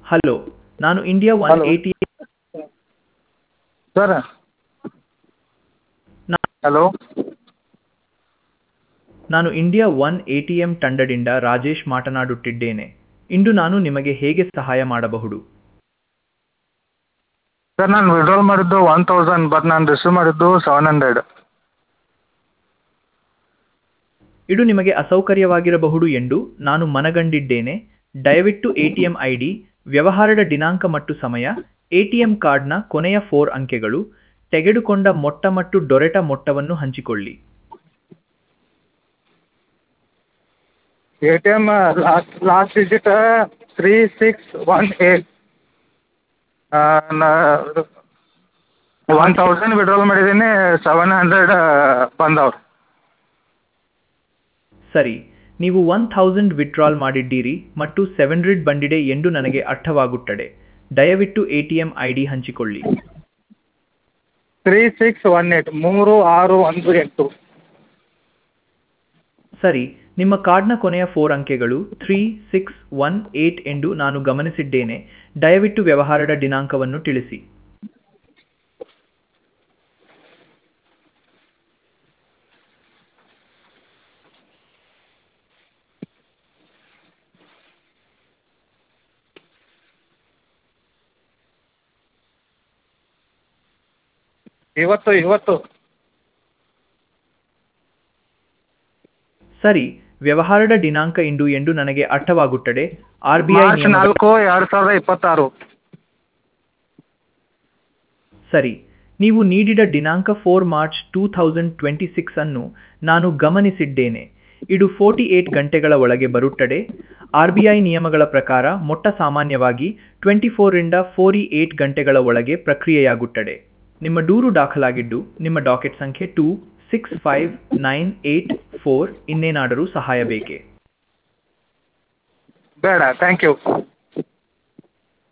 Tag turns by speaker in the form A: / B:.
A: Hello, ನಾನು India one
B: hello
A: ಏಟಿ
B: sir. Hello
A: ನಾನು ಇಂಡಿಯಾ ಒನ್ ಎಟಿಎಂ ತಂಡದಿಂದ ರಾಜೇಶ್ ಮಾತನಾಡುತ್ತಿದ್ದೇನೆ. ಇಂದು ನಾನು ನಿಮಗೆ ಹೇಗೆ ಸಹಾಯ ಮಾಡಬಹುದು?
B: ಸರ್, ನಾನು ವಿಡ್ರಾಲ್ ಮಾಡಿದ್ದು 1000, ಬಟ್ ನಾನು ರಿಸೀವ್ ಮಾಡಿದ್ದು 700.
A: ಇದು ನಿಮಗೆ ಅಸೌಕರ್ಯವಾಗಿರಬಹುದು ಎಂದು ನಾನು ಮನಗಂಡಿದ್ದೇನೆ. ದಯವಿಟ್ಟು ಎಟಿಎಂ ಐಡಿ, ವ್ಯವಹಾರದ ದಿನಾಂಕ ಮತ್ತು ಸಮಯ, ಎಟಿಎಂ ಕಾರ್ಡ್ನ ಕೊನೆಯ 4 ಅಂಕೆಗಳು, ತೆಗೆದುಕೊಂಡ ಮೊತ್ತ ಮತ್ತು ದೊರೆತ ಮೊತ್ತವನ್ನು ಹಂಚಿಕೊಳ್ಳಿ.
B: A T M last digit 3618. 1000 withdrawal ಮಾಡಿದ್ದೀನಿ, 700 ಬಂದವ್ರು.
A: ಸರಿ, ನೀವು 1000 ವಿತ್ಡ್ರಾಲ್ ಮಾಡಿದ್ದೀರಿ ಮತ್ತು 700 ಬಂದಿದೆ ಎಂದು ನನಗೆ ಅರ್ಥವಾಗುತ್ತದೆ. ದಯವಿಟ್ಟು ಎಟಿಎಂ ಐಡಿ ಹಂಚಿಕೊಳ್ಳಿ.
B: 3618 3618.
A: ಸರಿ, ನಿಮ್ಮ ಕಾರ್ಡ್ನ ಕೊನೆಯ 4 ಅಂಕೆಗಳು 3618 ಎಂದು ನಾನು ಗಮನಿಸಿದ್ದೇನೆ. ದಯವಿಟ್ಟು ವ್ಯವಹಾರದ ದಿನಾಂಕವನ್ನು ತಿಳಿಸಿ.
B: ಇವತ್ತು
A: ಸರಿ, ವ್ಯವಹಾರದ ದಿನಾಂಕ ಇಂದು ಎಂದು ನನಗೆ ಅರ್ಥವಾಗುತ್ತದೆ. ಆರ್ಬಿಐ
B: ಮಾರ್ಚ್
A: ನಿಯಮಗಳ
B: 4 2026.
A: ಸರಿ, ನೀವು ನೀಡಿದ ದಿನಾಂಕ 4 ಮಾರ್ಚ್ 2026 ಅನ್ನು ನಾನು ಗಮನಿಸಿದ್ದೇನೆ. ಇದು 48 ಗಂಟೆಗಳ ಒಳಗೆ ಬರುತ್ತದೆ. ಆರ್ಬಿಐ ನಿಯಮಗಳ ಪ್ರಕಾರ ಮೊತ್ತ ಸಾಮಾನ್ಯವಾಗಿ 24 ರಿಂದ 48 ಗಂಟೆಗಳ ಒಳಗೆ ಪ್ರಕ್ರಿಯೆಯಾಗುತ್ತದೆ. ನಿಮ್ಮ ದೂರು ದಾಖಲಾಗಿದ್ದು, ನಿಮ್ಮ ಡಾಕೆಟ್ ಸಂಖ್ಯೆ 265984. ಇನ್ನೇನಾದರೂ ಸಹಾಯ ಬೇಕೇ?
B: ಬೇಡ, ಥ್ಯಾಂಕ್ ಯು.